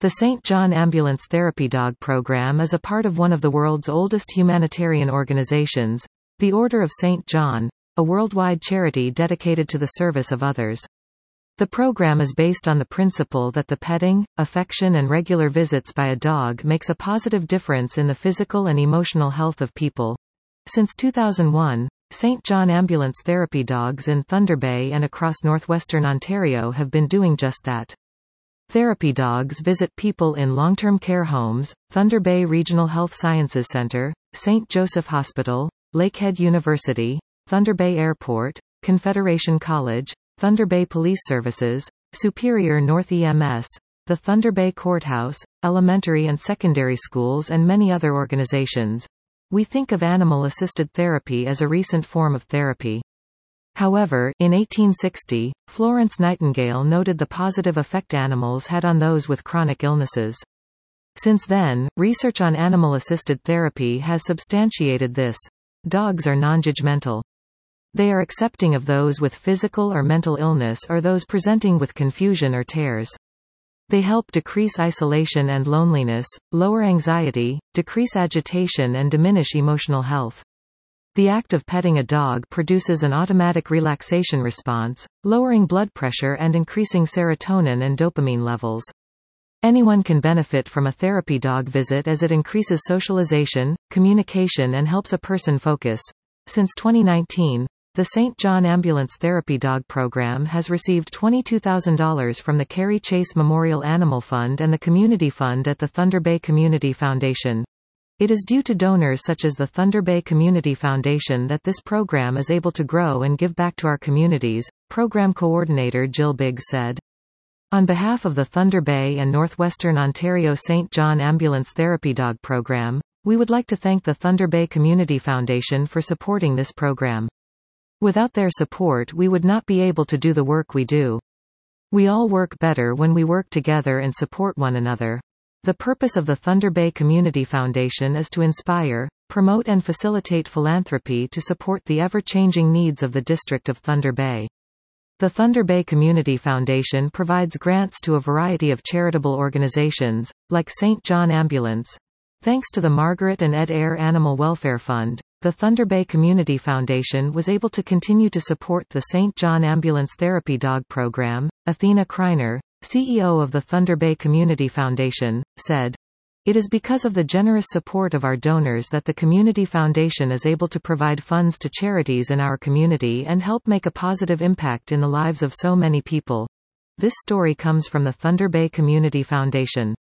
The St. John Ambulance Therapy Dog Program is a part of one of the world's oldest humanitarian organizations, the Order of St. John, a worldwide charity dedicated to the service of others. The program is based on the principle that the petting, affection and regular visits by a dog makes a positive difference in the physical and emotional health of people. Since 2001, St. John Ambulance Therapy Dogs in Thunder Bay and across northwestern Ontario have been doing just that. Therapy dogs visit people in long-term care homes, Thunder Bay Regional Health Sciences Centre, St. Joseph Hospital, Lakehead University, Thunder Bay Airport, Confederation College, Thunder Bay Police Services, Superior North EMS, the Thunder Bay Courthouse, elementary and secondary schools and many other organizations. We think of animal-assisted therapy as a recent form of therapy. However, in 1860, Florence Nightingale noted the positive effect animals had on those with chronic illnesses. Since then, research on animal-assisted therapy has substantiated this. Dogs are non-judgmental. They are accepting of those with physical or mental illness or those presenting with confusion or tears. They help decrease isolation and loneliness, lower anxiety, decrease agitation and diminish emotional health. The act of petting a dog produces an automatic relaxation response, lowering blood pressure and increasing serotonin and dopamine levels. Anyone can benefit from a therapy dog visit as it increases socialization, communication and helps a person focus. Since 2019, the St. John Ambulance Therapy Dog Program has received $22,000 from the Carey Chase Memorial Animal Fund and the Community Fund at the Thunder Bay Community Foundation. It is due to donors such as the Thunder Bay Community Foundation that this program is able to grow and give back to our communities, Program Coordinator Jill Biggs said. On behalf of the Thunder Bay and Northwestern Ontario St. John Ambulance Therapy Dog Program, we would like to thank the Thunder Bay Community Foundation for supporting this program. Without their support we would not be able to do the work we do. We all work better when we work together and support one another. The purpose of the Thunder Bay Community Foundation is to inspire, promote and facilitate philanthropy to support the ever-changing needs of the District of Thunder Bay. The Thunder Bay Community Foundation provides grants to a variety of charitable organizations, like St. John Ambulance. Thanks to the Margaret and Ed Eyre Animal Welfare Fund, the Thunder Bay Community Foundation was able to continue to support the St. John Ambulance Therapy Dog Program. Athena Kreiner, CEO of the Thunder Bay Community Foundation, said, "It is because of the generous support of our donors that the Community Foundation is able to provide funds to charities in our community and help make a positive impact in the lives of so many people." This story comes from the Thunder Bay Community Foundation.